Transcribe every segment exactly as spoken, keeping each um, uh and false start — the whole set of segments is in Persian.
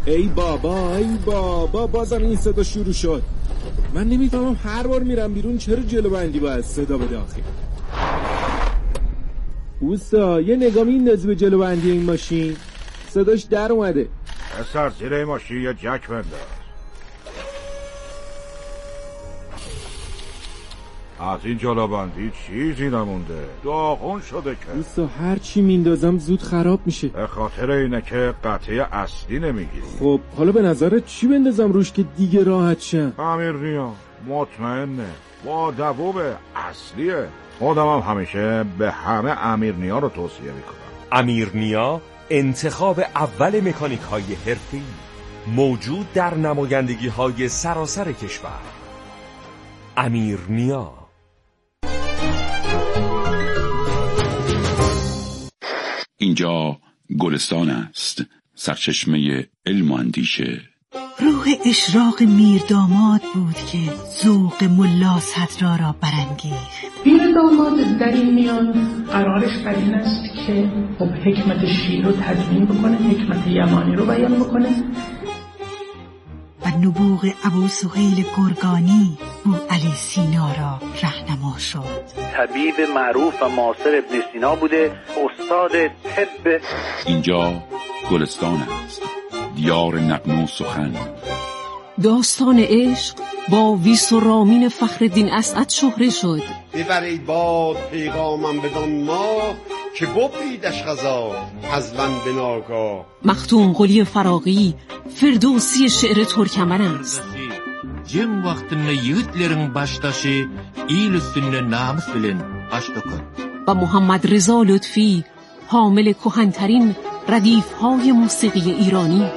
ای بابا ای بابا بازم این صدا شروع شد. من نمیفهمم هر بار میرم بیرون چرا جلو بندی باید صدا بده آخه. اوستا یه نگاه میندازی به جلو بندی این ماشین، صداش در اومده. اصلا زیر این ماشین یه جک بنداز. از این جلو بندی چیزی نمونده، داغون شده که. اوستا هر چی میندازم زود خراب میشه. به خاطر اینه که قطعه اصلی نمیگیری. خب حالا به نظرت چی بندازم روش که دیگه راحت شم؟ امیرنیا مطمئنه، با دووبه، اصلیه. خودم هم همیشه به همه امیرنیا رو توصیه میکنم. امیرنیا انتخاب اول مکانیک های حرفه‌ای، موجود در نمایندگی های سراسر کشور. امیرنیا. اینجا گلستان است، سرچشمه علم و اندیشه. روح اشراق میر داماد بود که ذوق ملا صدرا را برانگیخت. میر داماد در این میان قرارش بر این است که خب حکمت شیعی رو تدوین بکنه، حکمت یمانی رو بیان بکنه. و نبوغ ابو سهیل گرگانی بو علی سینا را رهنما شد. طبیب معروف و معاصر ابن سینا بوده، استاد طب. اینجا گلستان است، دیار نغمه و سخن. داستان عشق با ویس و رامین فخرالدین اسعد شهره شد. ببرید باد پیغامم بدان ما که ببریدش غذا حزبن به ناگاه. مختوم قلی فراغی فردوسی شعر ترکمن است. Cem vaxtında yiğitlerin baştaşı il üstünde namus bilen baş dokun. و محمد رضا لطفی حامل کهن‌ترین ردیف‌های موسیقی ایرانی.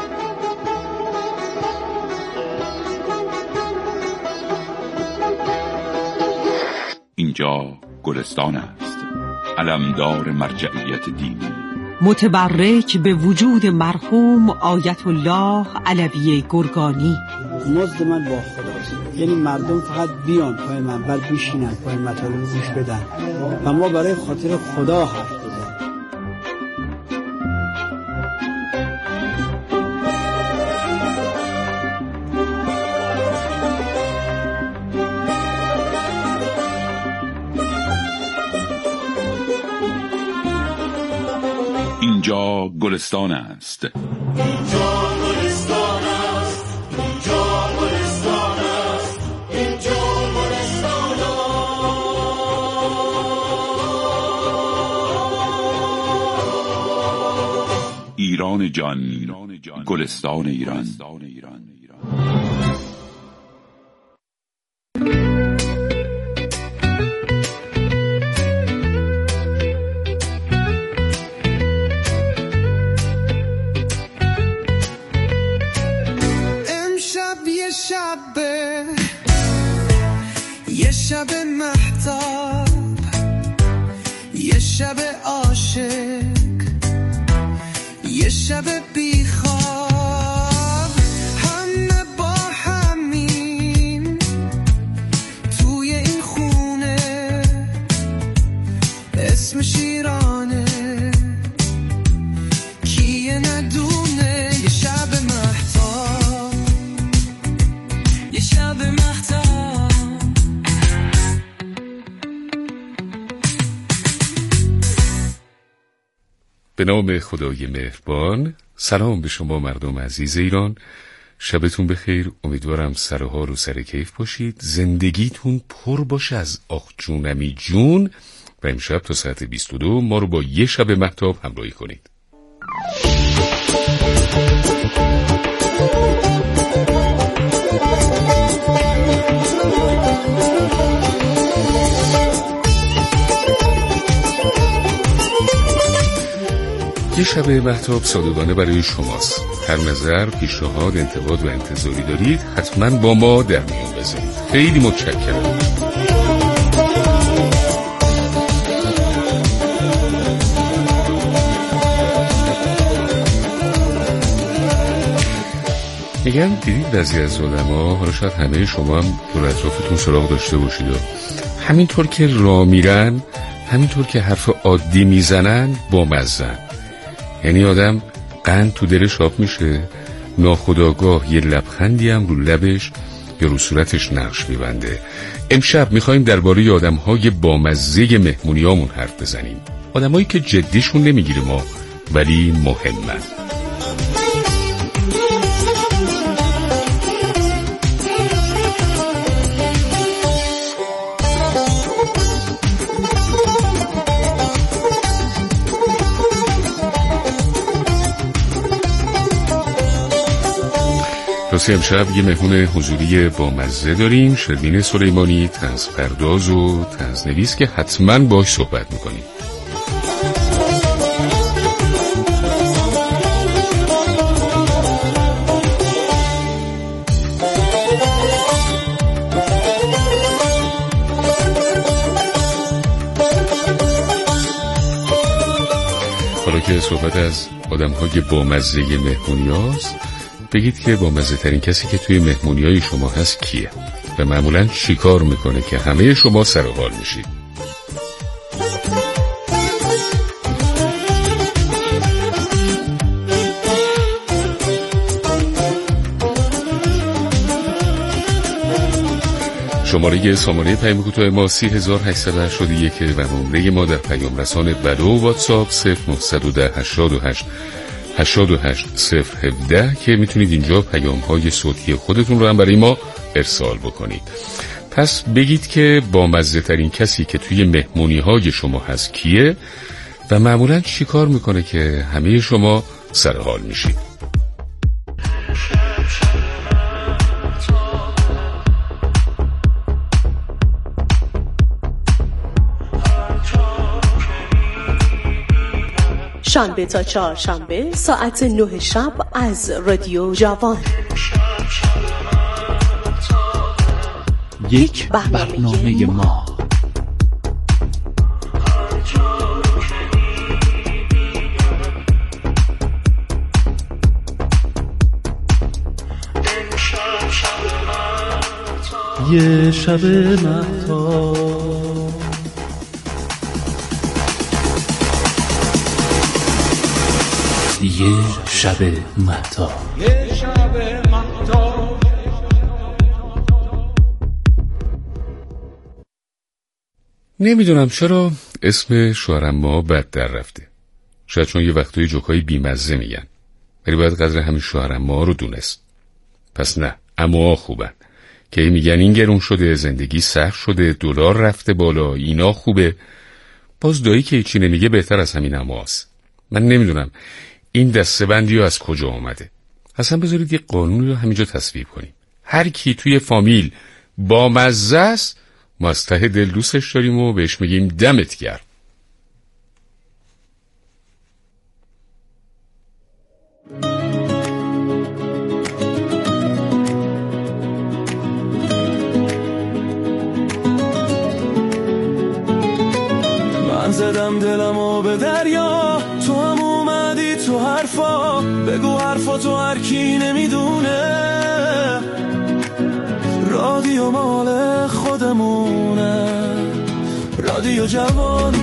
اینجا گلستان است، علمدار مرجعیت دینی، متبرک به وجود مرحوم آیت الله علوی گرگانی. مزد من با خداست، یعنی مردم فقط بیان پای منبر بشینن، پای مطالب گوش بدن و ما برای خاطر خدا حرف بزنیم. اینجا گلستان است. اینجا گلستان است. اینجا گلستان است. اینجا گلستان است. ایران جان، گلستان ایران. یه شب مهتاب، یه شب عاشق، یه شب بیخواب، همه با همین توی این خونه، اسمش ایرانه، کیه ندونه. یه شب مهتاب، یه شب مهتاب. به نام خدای مهربان. سلام به شما مردم عزیز ایران، شبتون بخیر. امیدوارم سرها رو سر کیف باشید، زندگیتون پر باشه از آخ جونمی جون. و امشب تا ساعت بیست و دو ما رو با یه شب مهتاب همراهی کنید. یه شب مهتاب صادقانه برای شماست. هر نظر، پیشنهاد، انتقاد و انتظاری دارید حتما با ما در میون بذارید. خیلی متشکرم. میگم دیدید بعضی از آدم‌ها، حالا شاید همه شما هم دور اطرافتون سراغ داشته باشید، همینطور که راه میرن، همینطور که حرف عادی میزنن با مزن. یعنی آدم قند تو دلش آب میشه ناخودآگاه یه لبخندی هم رو لبش یا رو صورتش نقش می‌بنده. امشب می‌خوایم درباره آدم‌های بامزه مهمونیامون حرف بزنیم. آدمایی که جدیشون نمیگیره ما ولی مهمن. راستی امشب یه مهمون حضوری با مزه داریم، شروین سلیمانی، طنز پرداز و طنز نویس که حتما باش صحبت میکنیم. حالا که صحبت از آدم‌های بامزه مهمونی هاست، بگید که با مزه ترین کسی که توی مهمونی های شما هست کیه و معمولاً چی کار میکنه که همه شما سر و حال میشید؟ شماره سامانه پیام کوتاه ما سی هزار و هشتصد و هشتاد و یک و نمره ما در پیام رسان ولو و واتساپ صفر نه یک صفر هشتاد و هشت هشتاد و هشت صفر هفده که میتونید اینجا پیام های صوتی خودتون رو هم برای ما ارسال بکنید. پس بگید که با مزه ترین کسی که توی مهمونی های شما هست کیه و معمولاً چی کار میکنه که همه شما سر حال میشید. شنبه تا چهارشنبه ساعت نه شب از رادیو جوان. یک برنامه ما. یه شب مهتاب یه شب مهتاب یه شب مهتاب. نمیدونم چرا اسم شوهرم ما بد در رفته. شاید چون یه وقتایی جوکای بیمزه میگن، ولی باید قدر همین شوهرم ما رو دونست. پس نه، اما خوبن که میگن این گرون شده، زندگی سخت شده، دلار رفته بالا، اینا خوبه. باز دایی که هیچی نمیگه بهتر از همین اماست. من نمیدونم این دسته‌بندی از کجا آمده. اصلا بذارید یه قانون رو همینجا تصویب کنیم. هر کی توی فامیل با مزه است ما از ته دل دوستش داریم و بهش میگیم دمت گرم. من زدم دلمو به دریا، تو هم اومدی تو حرفا، بگو حرفا تو هر کی نمیدونه، رادیو مال خودمونه، رادیو جوان،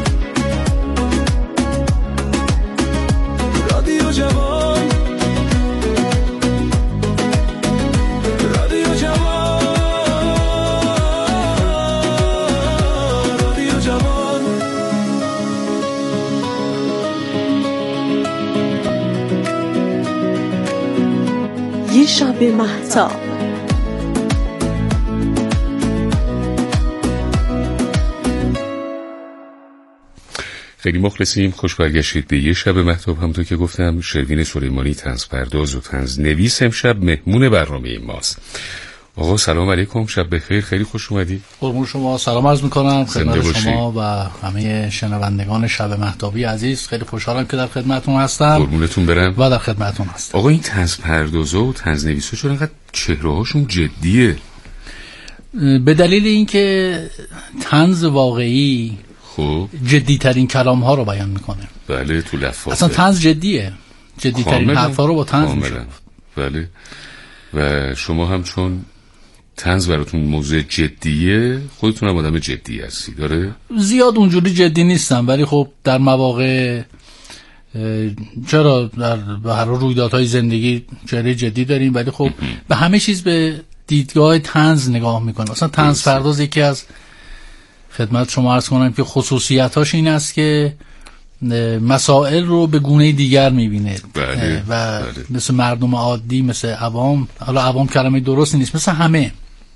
رادیو جوان، رادیو جوان، رادیو جوان. یه شب مهتاب. خیلی مخلصیم، خوش برگشتید به یه شب مهتاب. همونطور که گفتم شروین سلیمانی طنز پرداز و طنز نویس امشب مهمون برنامه ماست. آقا سلام علیکم، شب بخیر، خیلی خوش اومدی. قربون شما، سلام عرض میکنم خدمت شما و همه شنوندگان شب مهتابی عزیز. خیلی خوشحالم که در خدمتتون هستم. قربونتون برم. و در خدمتتون هستم. آقا این طنز پردازا و طنز نویسا چرا انقدر چهره‌هاشون جدیه؟ به دلیل اینکه طنز واقعی خب جدی ترین کلام ها رو بیان میکنه. بله، تو لفافه. اصلا طنز جدیه، جدی ترین حرفا رو با طنز میشه. بله. و شما هم چون طنز براتون موضوع جدیه، خودتون هم آدم جدی هستی، داره؟ زیاد اونجوری جدی نیستم، ولی خب در مواقع چرا در به هر رویدادهای زندگی چهره جدی داریم، ولی خب به همه چیز به دیدگاه طنز نگاه میکنه. مثلا طنز پرداز یکی از خدمت شما عرض کنم که خصوصیتاش این است که مسائل رو به گونه دیگر میبینه بله، و بله. مثل مردم عادی، مثل عوام، حالا عوام کلمه درست نیست، مثل همه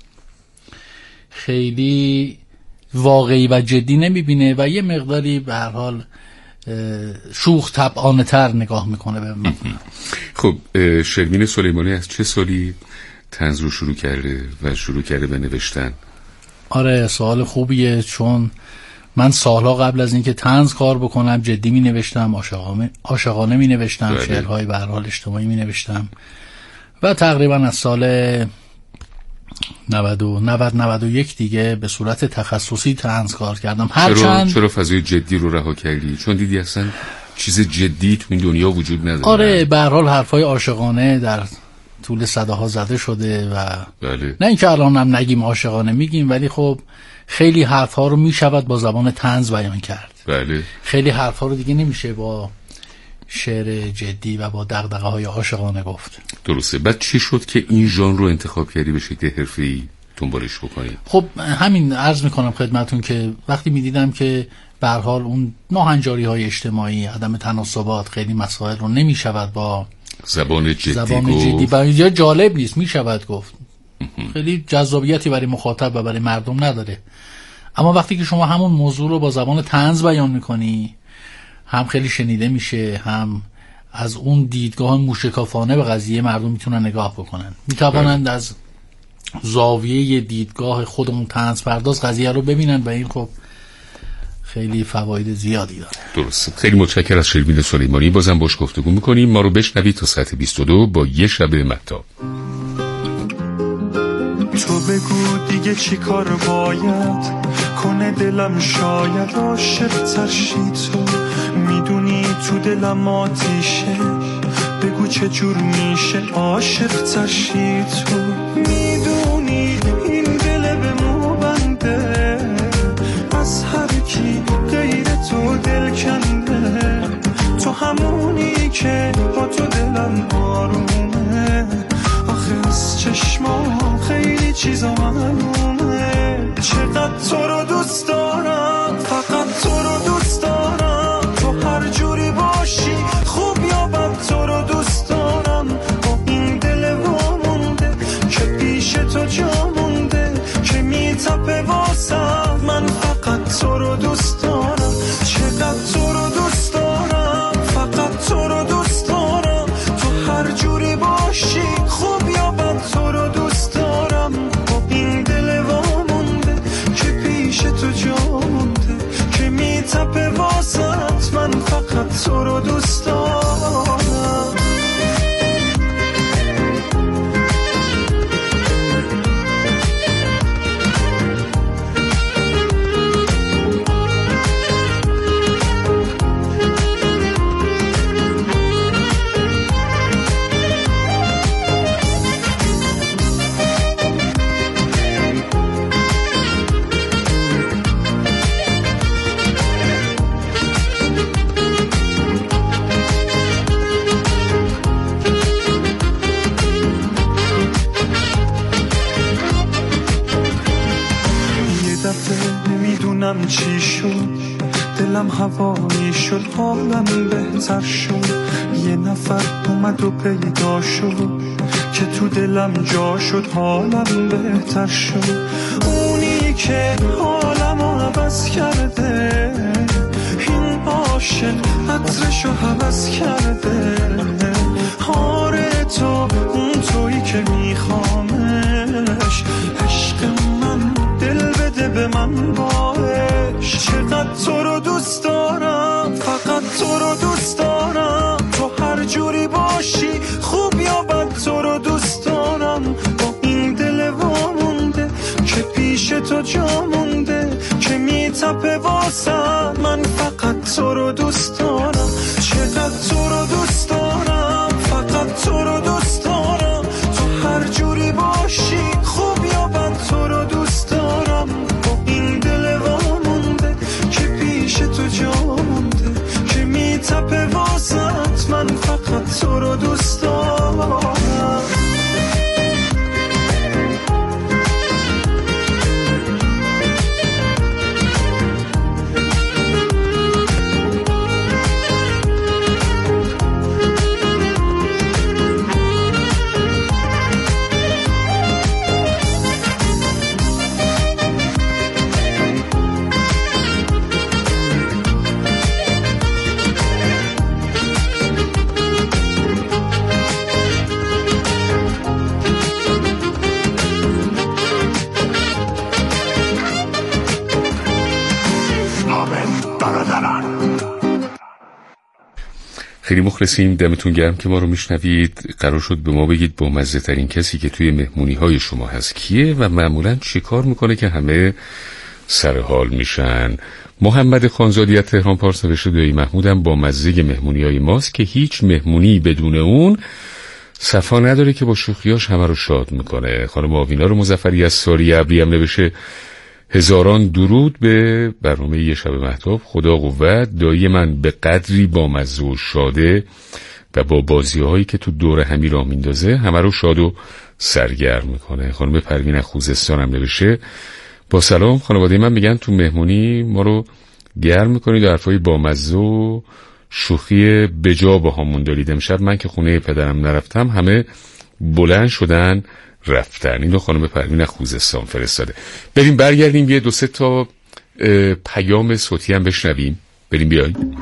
خیلی واقعی و جدی نمیبینه و یه مقداری به هر حال شوخ طبعانه تر نگاه میکنه به من. خب شروین سلیمانی از چه سالی طنز رو شروع کرده و شروع کرده به نوشتن؟ آره سوال خوبیه، چون من سالها قبل از اینکه طنز کار بکنم جدی می نوشتم، عاشقانه عاشقانه می نوشتم، شعرهای به هر حال اجتماعی می نوشتم و تقریبا از سال نود نود و یک دیگه به صورت تخصصی طنز کار کردم. هرچند چرا فضای جدی رو رها کردی؟ چون دیدی اصلا چیز جدی تو این دنیا وجود نداره. آره به هر حال حرفای عاشقانه در طول صداها زده شده و بله. نه اینکه الان هم نگیم عاشقانه میگیم، ولی خب خیلی حرفها رو میشود با زبان طنز بیان کرد. بله. خیلی حرفها رو دیگه نمیشه با شعر جدی و با دغدغه های عاشقانه گفت. درسته. بعد چی شد که این ژانر رو انتخاب کردی به شکل حرفه‌ای دنبالش بکنی؟ خب همین عرض میکنم خدمتون که وقتی میدیدم که به هر حال اون ناهنجاری های اجتماعی، عدم تناسبات، خیلی مسائل رو نمیشود با زبان جدی زبان گفت. جدی برای اینجا جالب نیست، میشود گفت، خیلی جذابیتی برای مخاطب و برای مردم نداره. اما وقتی که شما همون موضوع رو با زبان طنز بیان میکنی، هم خیلی شنیده میشه، هم از اون دیدگاه موشکافانه به قضیه مردم میتونن نگاه بکنن، میتوانند از زاویه دیدگاه خود اون طنز پرداز قضیه رو ببینن و این خب خیلی فواید زیادی داره. درسته. خیلی متشکرم از شروین سلیمانی. بازم باش گفتگو میکنیم. ما رو بشنوید تا ساعت بیست و دو با یه شب مهتاب. تو بگو دیگه چی کار باید کنه دلم، شاید عاشق ترشی، تو میدونی تو دلم آتیشه، بگو چه جور میشه عاشق ترشی، تو میدونی این دل به مو بنده، از هر کی غیر تو دل کنده، تو همونی که با تو دلم آرومه، آخه از چشمام خیلی چیزا معلومه، چقدر تو رو دوست دارم، فقط تو رو دوست دارم، تو هر جوری باشی خوب یا بد تو رو دوست دارم، با این دل وامونده که پیش تو جا مونده، که میتپه واسم، من فقط تو رو دوست دارم، چقدر تو رو دوست دارم، فقط تو رو دوست دارم، تو هر جوری باشی خوب یا بد تو رو دوست دارم، با این دل وامونده که پیش تو جا مونده، که میتپه واسط، من فقط تو رو دوست دارم. نمیدونم چی شد، دلم هوایی شد، حالم بهتر شد، یه نفر اومد و پیدا شد که تو دلم جا شد، حالم بهتر شد، اونی که حالم عوض کرده، این عاشق عطرشو حوض کرده، آره تو اون تویی که میخوامش، عشق من دل بده به من باش، چقدر تو رو دوست دارم، فقط تو رو دوست دارم، تو هر جوری باشی خوب یا بد تو رو دوست دارم، با این دل وامونده که پیش تو جا مونده، که میتپه واسم، من فقط تو رو دوست دارم، چقدر تو رو دوست دارم، فقط تو رو دوست دارم، تو هر جوری باشی خوب یا بد تو رو دوست دارم، با این دل وامونده که پیش تو جا مونده، که میتپه واسم، خیلی مخلصیم، دمتون گرم که ما رو میشنوید. قرار شد به ما بگید با مزه ترین کسی که توی مهمونی های شما هست کیه و معمولاً چی کار میکنه که همه سر حال میشن. محمد خانزادی از تهران پارس نوشته دایی محمودم با مزه مهمونی های ماست که هیچ مهمونی بدون اون صفا نداره که با شوخیاش همه رو شاد میکنه. خانم آوینا رو مظفری از ساری ابری هم نوشته هزاران درود به برنامه یه شب مهتاب. خدا قوت، دایی من به قدری با مزه و شاده و با بازی هایی که تو دور همی راه میندازه همه رو شاد و سرگرم میکنه. خانم پروین خوزستان هم نوشته با سلام، خانواده من میگن تو مهمونی ما رو گرم میکنید و حرفای با مزه و شوخی بجا با همون دارید. امشب من که خونه پدرم نرفتم همه بلند شدن رفتن. اینو خانم پروین خوزستان فرستاده. بریم برگردیم یه دو سه تا پیام صوتی هم بشنویم. بریم بیاییم.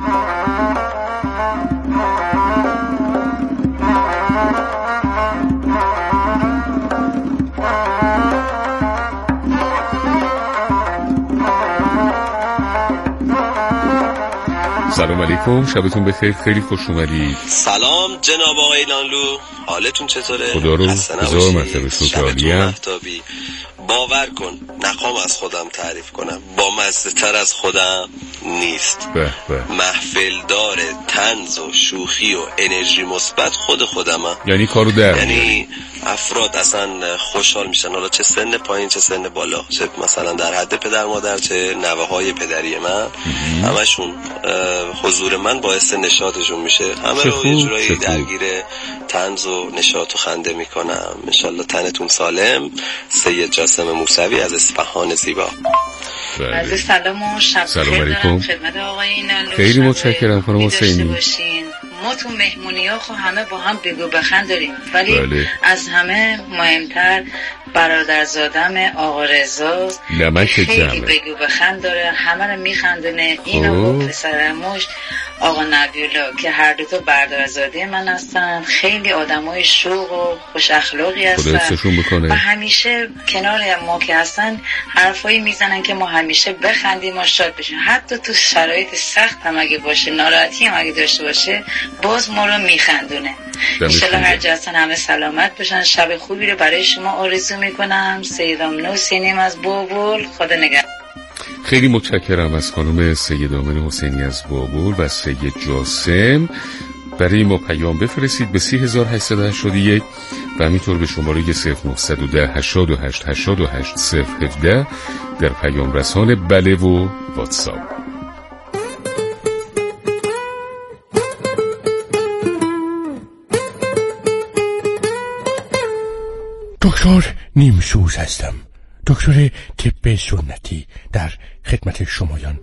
سلام علیکم، شبتون بخیر، خیلی خوش اومدید. سلام جناب آقای لانلو، حالتون چطوره؟ خدا رو هزار مرتبه شکر عالیم. باور کن نخوام از خودم تعریف کنم، با مزه تر از خودم نیست. به به. محفل داره طنز و شوخی و انرژی مثبت خود خودمم. یعنی کارو در یعنی افراد اصلا خوشحال میشن، حالا چه سن پایین چه سن بالا، چه مثلا در حد پدر مادر چه نوه های پدری من، همشون حضور من باعث نشاطشون میشه. همه رو یه جورایی درگیر طنز و نشاط و خنده میکنم. انشالله تنتون سالم. سید جاسم موسوی از اصفهان زیبا. عرض سلام و شب بخیر دارم خدمت آقای اینالو. خیلی متشکرم خانم حسینی. ما تو مهمونی ها خب همه با هم بگو بخند داریم، ولی بله. از همه مهمتر برادرزادم آقا رضا خیلی بگو بخند داره، همه رو میخندونه. اینو با پسرموش آقا نبیولا که هر دو تا برادرزاده من هستن، خیلی آدمای شوق و خوش اخلاقی هستن و همیشه کنار ما که هستن حرفایی میزنن که ما همیشه بخندیم و شاد بشیم. حتی تو شرایط سخت هم اگه باشه، ناراحتی هم اگه داشته باشه، باز ما رو میخندونه. انشالله هر جا هستن همه سلامت باشن. شب خوبی رو برای شما آرزو میکنم. سید آمنه حسینیم از بابل، خدا نگهدار. خیلی متشکرم از خانم سید آمنه حسینی از بابل و سید جاسم. برای ما پیام بفرستید به سی هزار هشتصد و هشتاد و یک و همینطور به شماره صفر نهصد و ده هشتاد و هشت هشتاد و هشت صفر هفده در پیام رسان بله و واتساپ. دکتر نیمسوز هستم، دکتر طب سنتی در خدمت شمایان.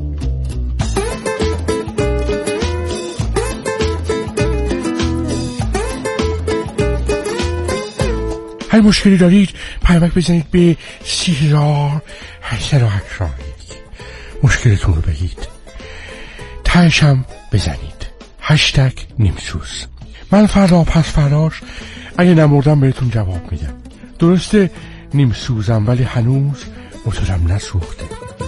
هر مشکلی دارید پیامک بزنید به سی هزار هشتصد و هشتاد و یک. مشکلتون رو بگید، تهش هم بزنید هشتگ نیمسوز. من فردا پس فرداش اگه نمردم بهتون جواب میدم. درسته نیم سوزم ولی هنوز موتورم نسوخته.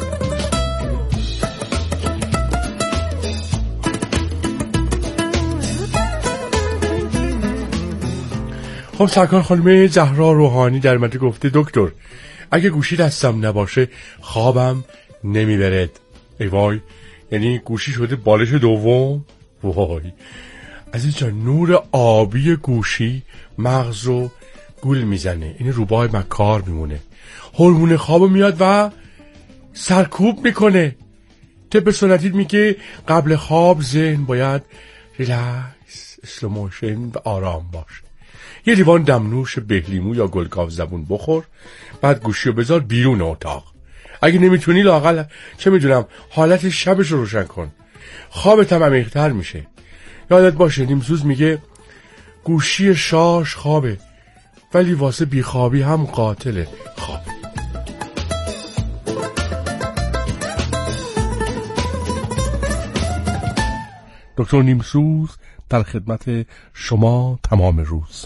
خب سرکار خانم زهرا روحانی در مده گفته دکتر اگه گوشی دستم نباشه خوابم نمیبرد. ای وای، یعنی گوشی شده بالش دوم؟ وای عزیز جان، نور آبی گوشی مغز رو گول میزنه، این روبای مکار میمونه، هورمون خواب میاد و سرکوب میکنه. طب سنتی میگه قبل خواب ذهن باید ریلکس، اسلوموشن و آرام باشه. یه لیوان دمنوش بهلیمو یا گلگاو زبون بخور، بعد گوشی رو بذار بیرون اتاق. اگه نمیتونی لااقل چه میدونم حالت شبش رو روشن کن، خوابت هم عمیق‌تر میشه. یادت باشه نیمسوز میگه گوشی شاش خوابه ولی واسه بیخوابی هم قاتله خواب. دکتر نیمسوز در خدمت شما تمام روز.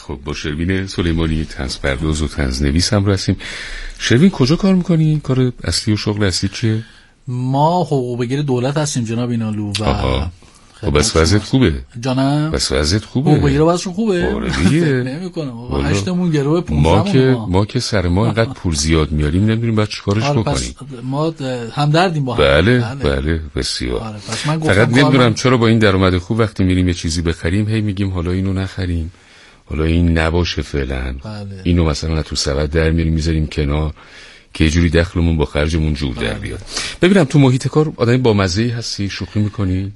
خب با شروین سلیمانی طنز پرداز و طنز نویس هم هستیم. شروین کجا کار میکنی؟ کار اصلی و شغل اصلی چیه؟ ما حقوق بگیر دولت هستیم جناب اینالو و آها. خب بس وضعیت خوبه جانم؟ بس وضعیت خوبه حقوق بگیر وضعشون خوبه؟ آره دیگه نمیکنم آقا هشتمون گروه پونزدهمون ما که ما که سر ما اینقدر پول زیاد میاریم نمیدونیم بعد چیکارش آره بکنیم. ما همدردیم با هم. بله بله, بله بسیار. آره پس من فقط نمیدونم چرا با این درآمد خوب وقتی میریم یه چیزی بخریم هی میگیم حالا اینو نخریم، حالا این نباشه فعلا. بله. اینو مثلا تو سبد در میاریم میذاریم کنار که یه جوری دخلمون با خرجمون جور در بیاد. ببینم تو محیط کار آدمی با مزه‌ای هستی؟ شوخی میکنی؟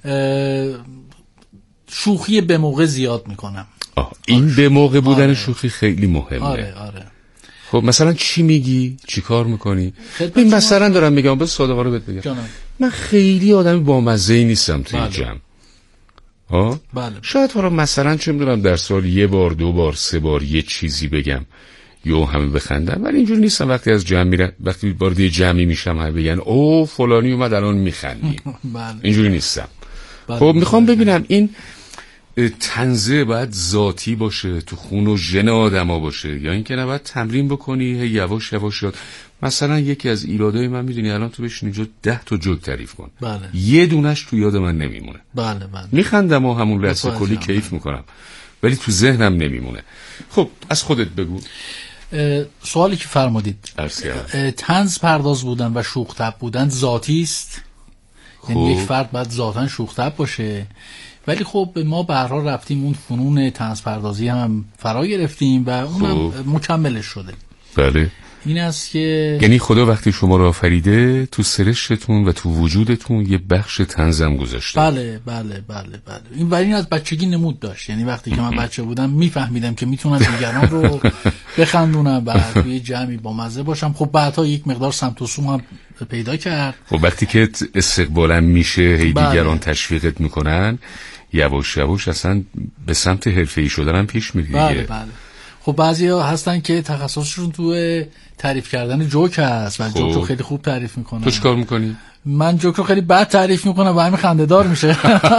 شوخی به موقع زیاد میکنم. آه. این آره. به موقع بودن آره. شوخی خیلی مهمه. آره آره. خب مثلا چی میگی؟ چی کار میکنی؟ این مثلا دارم میگم بس صادقانه بهت بگم جانم. من خیلی آدمی با مزه‌ای نیستم توی بله. جمع. ها؟ بله. شاید حالا مثلا چه میدونم در سال یه بار دو بار سه بار یه چیزی بگم یو همه بخندن، ولی اینجوری نیستم وقتی از جمع میرم وقتی وارد یه جمعی میشم همه بگن او فلانی اومد الان میخندیم. بله. اینجوری نیستم. بله. خب میخوام ببینم این طنزه باید ذاتی باشه تو خون و ژن آدما باشه یا اینکه نباید تمرین بکنی هی یواش یواش یاد. مثلا یکی از ایرادای من میدونی الان تو بشین اینجا ده تا جوک تعریف کن بله. یه دونش تو یاد من نمیمونه. بله بله. میخندم و همون لحظه کلی کیف میکنم ولی تو ذهنم نمیمونه. خب از خودت بگو. سوالی که فرمودید طنز پرداز بودن و شوخ طبع بودن ذاتی است. یعنی یک فرد باید ذاتاً شوخ طبع باشه، ولی خب ما به هر حال رفتیم اون فنون طنز پردازی هم فرا گرفتیم و اونم مکملش شده. بله. این است که یعنی خدا وقتی شما رو آفریده تو سرشتون و تو وجودتون یه بخش طنزم گذاشته. بله بله بله بله. این ولی این از بچگی نمود داشت. یعنی وقتی که من بچه بودم میفهمیدم که میتونم دیگران رو بخندونم و توی جمعی با مزه باشم. خب بعدها یک مقدار سمت و سو هم پیدا کرد. خب وقتی که استقبالم میشه هی بله. دیگران تشویقت میکنن یواش یواش اصلا به سمت حرفه‌ای شدن پیش میری. بله بله. خب بعضیا هستن که تخصصشون تو تعریف کردن جوک هست و خب. جوک رو خیلی خوب تعریف میکنن. تو چیکار میکنی؟ من جوک رو خیلی بد تعریف میکنم و همین خنده‌دار میشه.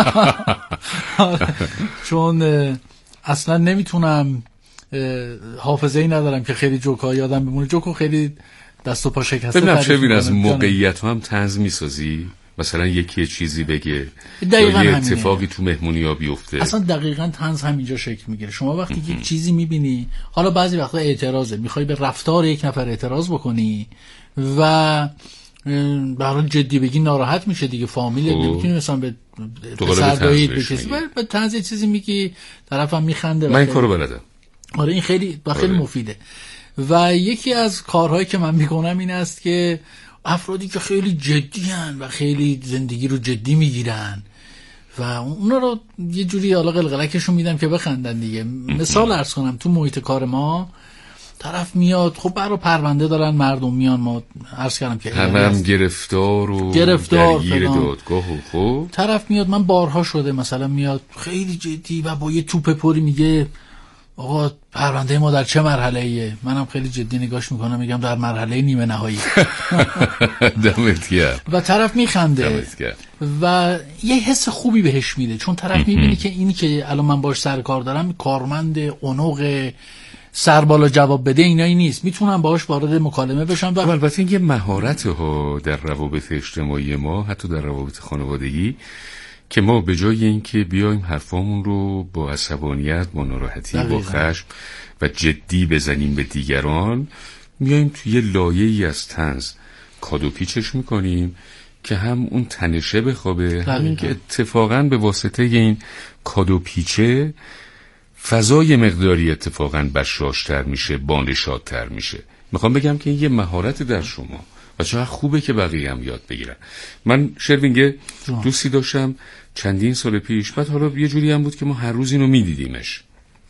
چون اصلا نمیتونم، حافظه‌ای ندارم که خیلی جوک ها یادم بمونه. جوک رو خیلی دست و پا شکسته ببینم چه بین از موقعیت هم طنز میسازی؟ مثلا یکی چیزی بگه یا یه اتفاقی تو مهمونی ها بیفته. اصلا دقیقاً طنز همینجا شکل میگیره. شما وقتی یک چیزی میبینی، حالا بعضی وقتا اعتراضه، میخوای به رفتار یک نفر اعتراض بکنی و به هر حال جدی بگی ناراحت میشه دیگه، فامیل نمیتونی مثلا به سردایی بکشی، به طنز چیزی میگی طرفم میخنده. من این کارو بلدم. آره این خیلی با خیلی مفیده. و یکی از کارهایی که من میکنم این است که افرادی که خیلی جدی هن و خیلی زندگی رو جدی میگیرن و اونا رو یه جوری حالا قلقلکشون میدم که بخندن دیگه. مثال عرض کنم، تو محیط کار ما طرف میاد، خب برای پرونده دارن مردم میان، ما عرض کردم که همه هم گرفتار و گرفتار درگیر دادگاه و خب طرف میاد، من بارها شده مثلا میاد خیلی جدی و با یه توپ پری میگه آقا پرونده ما در چه مرحله ایه؟ منم خیلی جدی نگاش میکنم میگم در مرحله نیمه نهایی. دمت گرم. و طرف میخنده و یه حس خوبی بهش میده، چون طرف میبینی که اینی که الان من باش سر کار دارم کارمند اونق سر بالا جواب بده اینایی نیست، میتونم باهاش وارد مکالمه بشم. و البته این یه مهارت ها در روابط اجتماعی ما، حتی در روابط خانوادگی، که ما به جای اینکه بیایم حرفامون رو با عصبانیت، با ناراحتی، با خشم و جدی بزنیم به دیگران، میایم توی لایه‌ای از طنز کادو پیچش میکنیم که هم اون تنشه بخوابه، همین که اتفاقاً به واسطه این کادو پیچه فضای مقداری اتفاقاً بشاشتر میشه، بانشادتر میشه. میخوام بگم که این یه مهارت در شما و چقدر خوبه که بقیه هم یاد بگیرن. من شروینگه دوستی داشتم چندین سال پیش، بعد حالا یه جوری هم بود که ما هر روز اینو میدیدیمش،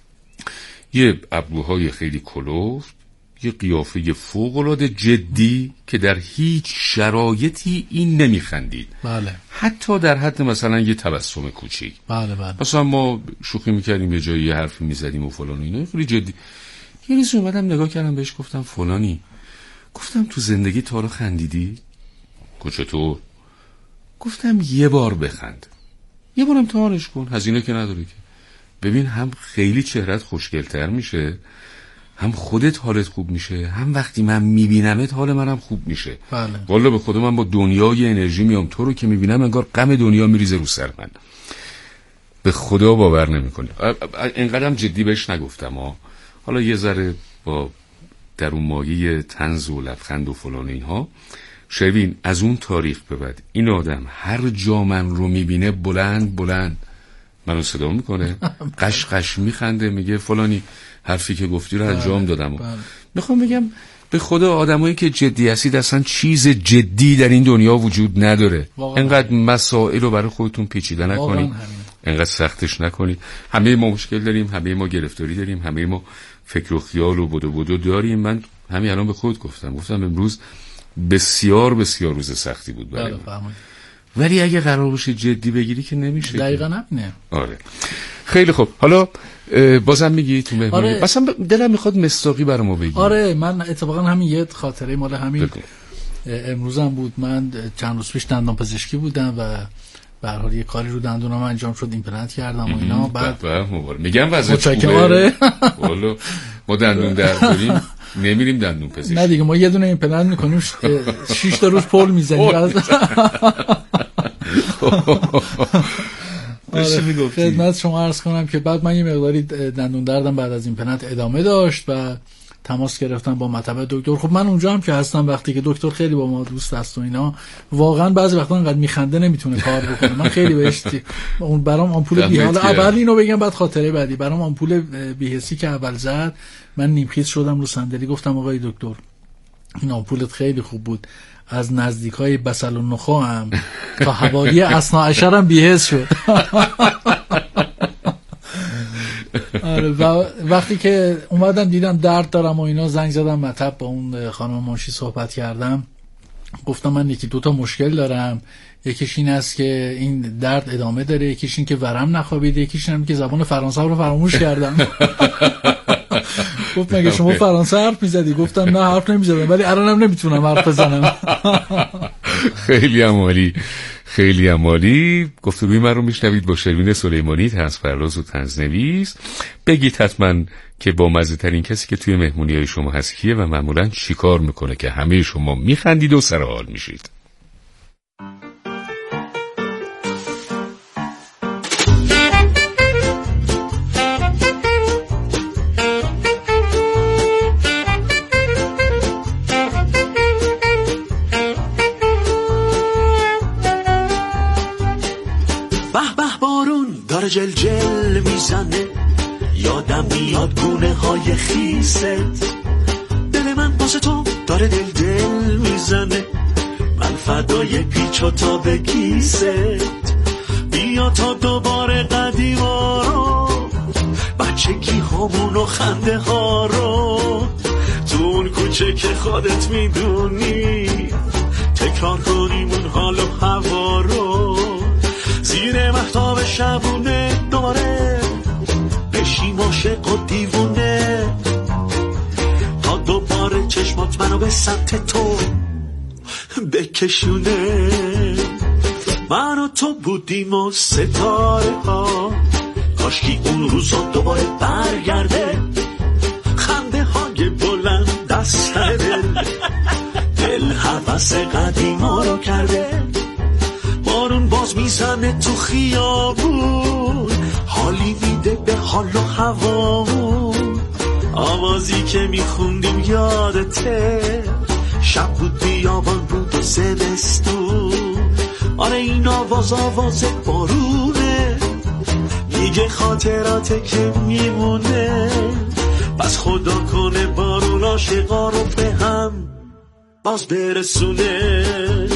یه ابروهای خیلی کلفت، یه قیافه فوق‌العاده جدی که در هیچ شرایطی این نمیخندید. بله. حتی در حد مثلا یه تبسم کوچیک. بله بله. مثلا ما شوخی میکردیم یه جایی یه حرفی میزدیم و فلان و اینا، خیلی جدی. یه روز اومدم نگاه کردم بهش، گفتم فلانی، گفتم تو زندگی تا حالا خندیدی؟ گفت چطور؟ گفتم یه بار بخند، یه بارم امتحانش کن، هزینه که نداره که. ببین هم خیلی چهرت خوشگل‌تر میشه، هم خودت حالت خوب میشه، هم وقتی من میبینمت حال منم خوب میشه. بله. والا به خدا من با دنیای انرژی میام، تو رو که میبینم انگار غم دنیا میریزه رو سر من. به خدا باور نمیکنی. اینقدرم جدی بهش نگفتم ها. حالا یه ذره با در اون مایه طنز و لبخند و فلان اینها. شروین از اون تاریخ به بعد این آدم هر جا من رو میبینه بلند بلند منو صدا میکنه، قش قش میخنده، میگه فلانی حرفی که گفتی رو انجام دادم. میخوام بگم به خدا آدمایی که جدی هستید اصلا چیز جدی در این دنیا وجود نداره. انقدر مسائل رو برای خودتون پیچیده نکنید، انقدر سختش نکنید. همه ما مشکل داریم، همه ما گرفتاری داریم، همه ما فکر و خیال و بدو بدو داریم. من همین الان به خود گفتم گفتم امروز بسیار بسیار روز سختی بود برای من، ولی اگه قرار باشه جدی بگیری که نمیشه. دقیقاً همینه. آره خیلی خوب. حالا بازم میگی تو مهمونی آره. اصلا دلم میخواد مستاقی برامو بگی. آره من اتفاقا همین یه خاطره مال همین امروزم بود. من چند روز پیش دندان پزشکی بودم و به هر حال یه کاری رو دندونم انجام شد، ایمپلنت کردم و اینا. بعد میگم وضعیت خوبه. آره والا ما دندون درد داریم نمیریم دندون پزشکی. نه دیگه ما یه دونه ایمپلنت میکنیم شش تا روز پول میزنیم. آره خدمت شما عرض کنم که بعد من یه مقداری دندون دردم بعد از ایمپلنت ادامه داشت و تماس گرفتم با مطب دکتر. خب من اونجا هم که هستم وقتی که دکتر خیلی با ما دوست است و اینا، واقعا بعضی وقتا انقدر میخنده نمیتونه کار بکنه. من خیلی بهش اون برام آمپول بی حال اول اینو بگم بعد خاطره بعدی برام آمپول بی‌حسی که اول زد من نیمخیز شدم رو صندلی. گفتم آقای دکتر این آمپولت خیلی خوب بود، از نزدیکای بسل و نخا هم تا حوالی اثنا عشر هم بی‌حس شد. آره و وقتی که اومدم دیدم درد دارم و اینا، زنگ زدم مطب با اون خانم منشی صحبت کردم، گفتم من یکی دوتا مشکل دارم، یکیش این است که این درد ادامه داره، یکیش این که ورم نخوابیده، یکیش این که زبان فرانسه رو فراموش کردم. گفت مگه شما فرانسه حرف میزدی؟ گفتم نه حرف نمیزدم ولی الانم نمیتونم حرف بزنم. خیلی عالی خیلی عالی. گفتگوی من رو میشنوید با شروین سلیمانی، طنزپرداز و طنزنویس. بگید حتما که با مزه ترین کسی که توی مهمونی‌های شما هست کیه و معمولاً چیکار میکنه که همه شما میخندید و سر حال میشید. جل جل میزنه، یادم میاد گونه های خیست، دل من واسه تو داره دل دل میزنه، من فدای پیچ و تاب کیست، بیا تا دوباره قدیما رو، بچگی همون و خنده ها رو، تو اون کوچه که خودت میدونی، تکرار کنیم اون حال و هوا رو، زیر مهتاب شبونه دوباره بشیم عاشق و دیوونه، تا دوباره چشمات منو به سمت تو بکشونه، من و تو بودیم و ستاره ها، کاشکی اون روزا دوباره برگرده، خنده های بلند دست دل، دل حوث قدیما رو کرده، بارون باز میزنه تو خیابون، حالی میده به حال و هوامون، آوازی که میخوندیم یادته، شب بود بیابان بود و زمستون، آره این آواز آواز بارونه، میگه خاطراته که میمونه، بس خدا کنه بارون عاشقا رو به هم باز برسونه.